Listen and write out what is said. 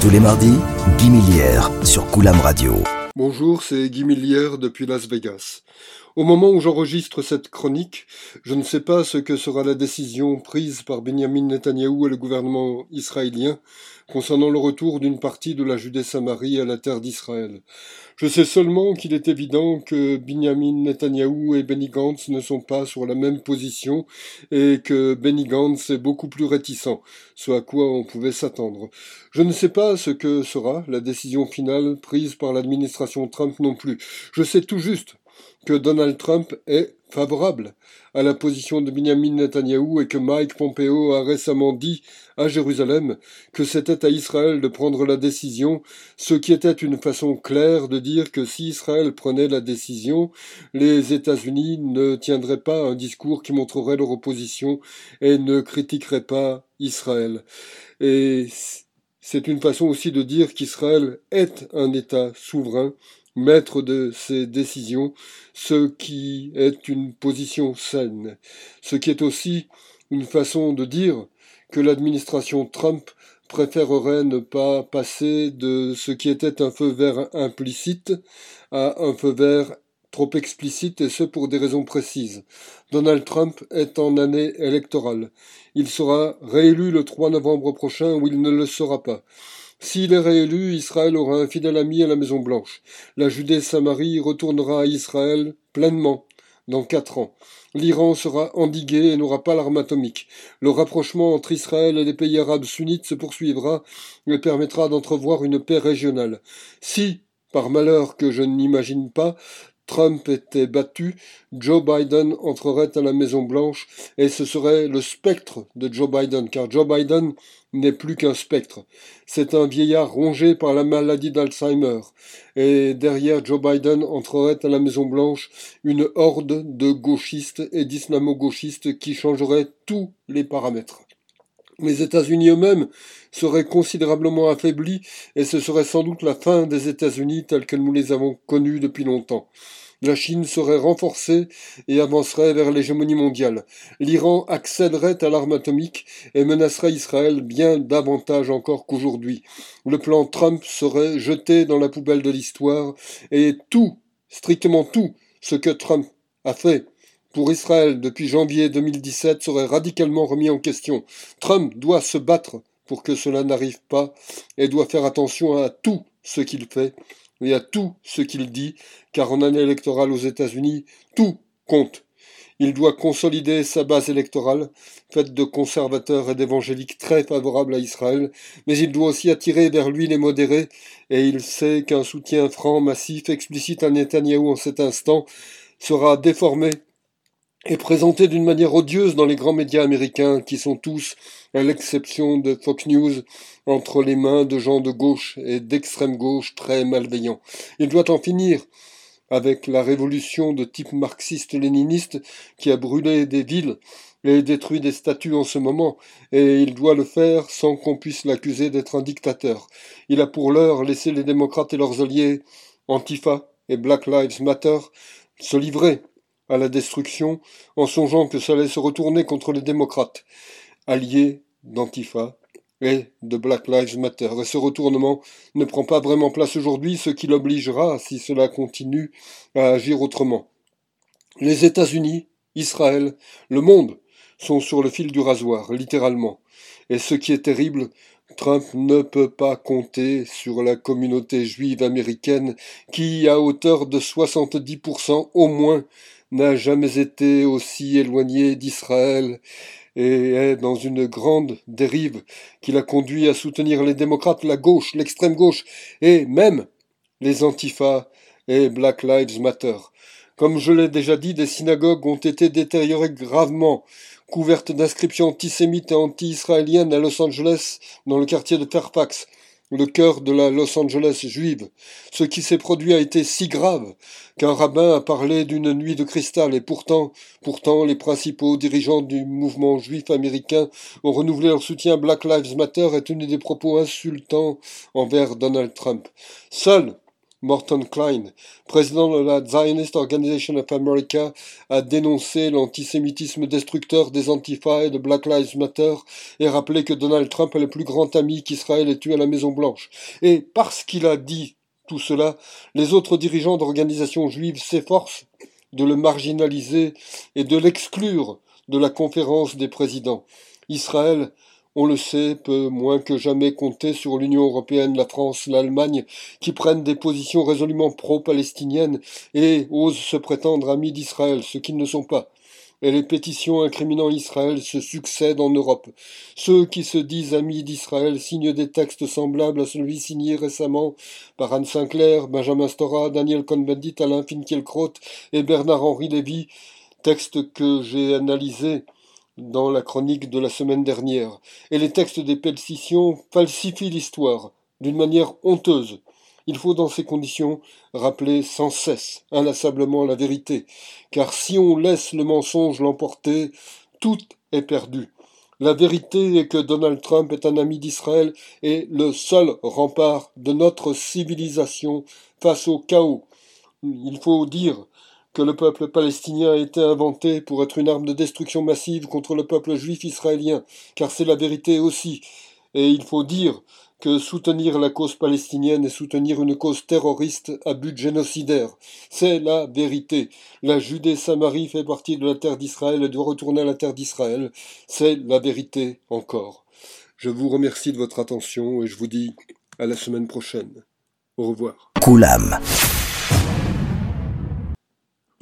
Tous les mardis, Guy Millière sur Coulam Radio. Bonjour, c'est Guy Millière depuis Las Vegas. Au moment où j'enregistre cette chronique, je ne sais pas ce que sera la décision prise par Benyamin Netanyahou et le gouvernement israélien concernant le retour d'une partie de la Judée-Samarie à la terre d'Israël. Je sais seulement qu'il est évident que Benyamin Netanyahou et Benny Gantz ne sont pas sur la même position et que Benny Gantz est beaucoup plus réticent, ce à quoi on pouvait s'attendre. Je ne sais pas ce que sera la décision finale prise par l'administration Trump non plus. Je sais tout juste que Donald Trump est favorable à la position de Benyamin Netanyahou et que Mike Pompeo a récemment dit à Jérusalem que c'était à Israël de prendre la décision, ce qui était une façon claire de dire que si Israël prenait la décision, les États-Unis ne tiendraient pas un discours qui montrerait leur opposition et ne critiqueraient pas Israël. Et c'est une façon aussi de dire qu'Israël est un État souverain, maître de ses décisions, ce qui est une position saine. Ce qui est aussi une façon de dire que l'administration Trump préférerait ne pas passer de ce qui était un feu vert implicite à un feu vert trop explicite, et ce pour des raisons précises. Donald Trump est en année électorale. Il sera réélu le 3 novembre prochain ou il ne le sera pas. S'il est réélu, Israël aura un fidèle ami à la Maison-Blanche. La Judée-Samarie retournera à Israël pleinement dans 4 ans. L'Iran sera endigué et n'aura pas l'arme atomique. Le rapprochement entre Israël et les pays arabes sunnites se poursuivra et permettra d'entrevoir une paix régionale. Si, par malheur que je n'imagine pas, Trump était battu, Joe Biden entrerait à la Maison-Blanche et ce serait le spectre de Joe Biden, car Joe Biden n'est plus qu'un spectre. C'est un vieillard rongé par la maladie d'Alzheimer. Et derrière Joe Biden entrerait à la Maison-Blanche une horde de gauchistes et d'islamo-gauchistes qui changeraient tous les paramètres. Les États-Unis eux-mêmes seraient considérablement affaiblis et ce serait sans doute la fin des États-Unis tels que nous les avons connus depuis longtemps. La Chine serait renforcée et avancerait vers l'hégémonie mondiale. L'Iran accéderait à l'arme atomique et menacerait Israël bien davantage encore qu'aujourd'hui. Le plan Trump serait jeté dans la poubelle de l'histoire et tout, strictement tout, ce que Trump a fait pour Israël depuis janvier 2017 serait radicalement remis en question. Trump doit se battre pour que cela n'arrive pas et doit faire attention à tout ce qu'il fait et à tout ce qu'il dit, car en année électorale aux États-Unis, tout compte. Il doit consolider sa base électorale, faite de conservateurs et d'évangéliques très favorables à Israël, mais il doit aussi attirer vers lui les modérés, et il sait qu'un soutien franc, massif, explicite à Netanyahou en cet instant sera déformé et présenté d'une manière odieuse dans les grands médias américains qui sont tous, à l'exception de Fox News, entre les mains de gens de gauche et d'extrême gauche très malveillants. Il doit en finir avec la révolution de type marxiste-léniniste qui a brûlé des villes et détruit des statues en ce moment, et il doit le faire sans qu'on puisse l'accuser d'être un dictateur. Il a pour l'heure laissé les démocrates et leurs alliés, Antifa et Black Lives Matter, se livrer à la destruction en songeant que ça allait se retourner contre les démocrates, alliés d'Antifa et de Black Lives Matter. Et ce retournement ne prend pas vraiment place aujourd'hui, ce qui l'obligera, si cela continue, à agir autrement. Les États-Unis, Israël, le monde sont sur le fil du rasoir, littéralement. Et ce qui est terrible, Trump ne peut pas compter sur la communauté juive américaine qui, à hauteur de 70% au moins, n'a jamais été aussi éloignée d'Israël et est dans une grande dérive qui l'a conduit à soutenir les démocrates, la gauche, l'extrême gauche et même les Antifa et Black Lives Matter. Comme je l'ai déjà dit, des synagogues ont été détériorées gravement, couvertes d'inscriptions antisémites et anti-israéliennes à Los Angeles, dans le quartier de Fairfax, le cœur de la Los Angeles juive. Ce qui s'est produit a été si grave qu'un rabbin a parlé d'une nuit de cristal et pourtant, les principaux dirigeants du mouvement juif américain ont renouvelé leur soutien à Black Lives Matter et tenu des propos insultants envers Donald Trump. Seuls Morton Klein, président de la Zionist Organization of America, a dénoncé l'antisémitisme destructeur des Antifa et de Black Lives Matter et rappelé que Donald Trump est le plus grand ami qu'Israël ait eu à la Maison-Blanche. Et parce qu'il a dit tout cela, les autres dirigeants d'organisations juives s'efforcent de le marginaliser et de l'exclure de la conférence des présidents. Israël, on le sait, peut moins que jamais compter sur l'Union européenne, la France, l'Allemagne, qui prennent des positions résolument pro-palestiniennes et osent se prétendre amis d'Israël, ce qu'ils ne sont pas. Et les pétitions incriminant Israël se succèdent en Europe. Ceux qui se disent amis d'Israël signent des textes semblables à celui signé récemment par Anne Sinclair, Benjamin Stora, Daniel Cohn-Bendit, Alain Finkielkraut et Bernard-Henri Lévy, textes que j'ai analysés dans la chronique de la semaine dernière. Et les textes des pétitions falsifient l'histoire d'une manière honteuse. Il faut dans ces conditions rappeler sans cesse, inlassablement la vérité, car si on laisse le mensonge l'emporter, tout est perdu. La vérité est que Donald Trump est un ami d'Israël et le seul rempart de notre civilisation face au chaos. Il faut dire que le peuple palestinien a été inventé pour être une arme de destruction massive contre le peuple juif israélien, car c'est la vérité aussi. Et il faut dire que soutenir la cause palestinienne est soutenir une cause terroriste à but génocidaire. C'est la vérité. La Judée-Samarie fait partie de la terre d'Israël et doit retourner à la terre d'Israël. C'est la vérité encore. Je vous remercie de votre attention et je vous dis à la semaine prochaine. Au revoir. Koulam.